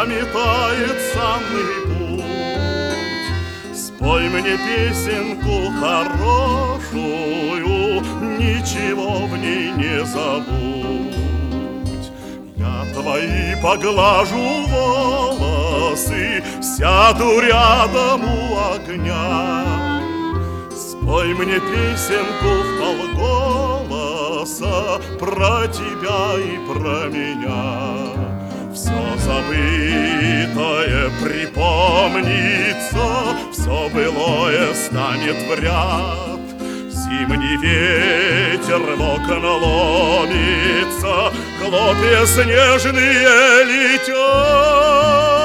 заметает санный путь. Спой мне песенку хорошую, ничего в ней не забудь. Я твои поглажу волосы, сяду рядом у огня. Спой мне песенку вполголоса про тебя и про меня. Все забытое припомнится, все былое станет в ряд. Зимний ветер в окна ломится, хлопья снежные летят.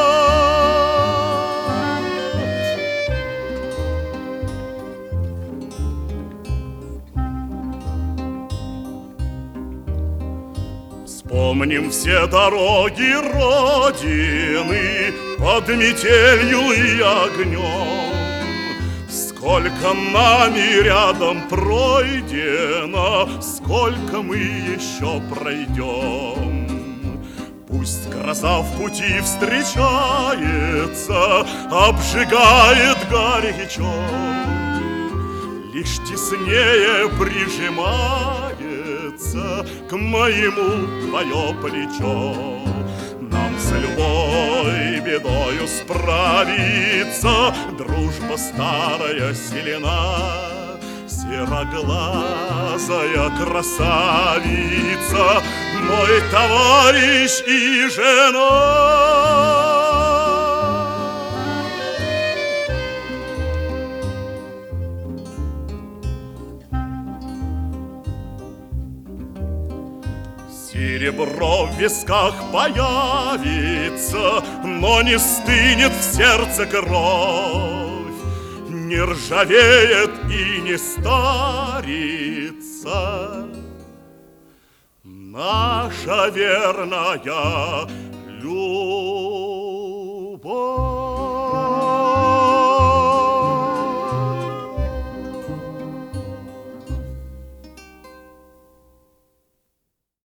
Вспомним все дороги Родины под метелью и огнем. Сколько нами рядом пройдено, сколько мы еще пройдем. Пусть гроза в пути встречается, обжигает горячо, лишь теснее прижимается к моему твое плечо. Нам с любой бедою справиться дружба старая силена. Сероглазая красавица, мой товарищ и жена. Серебро в висках появится, но не стынет в сердце кровь, не ржавеет и не старится наша верная любовь.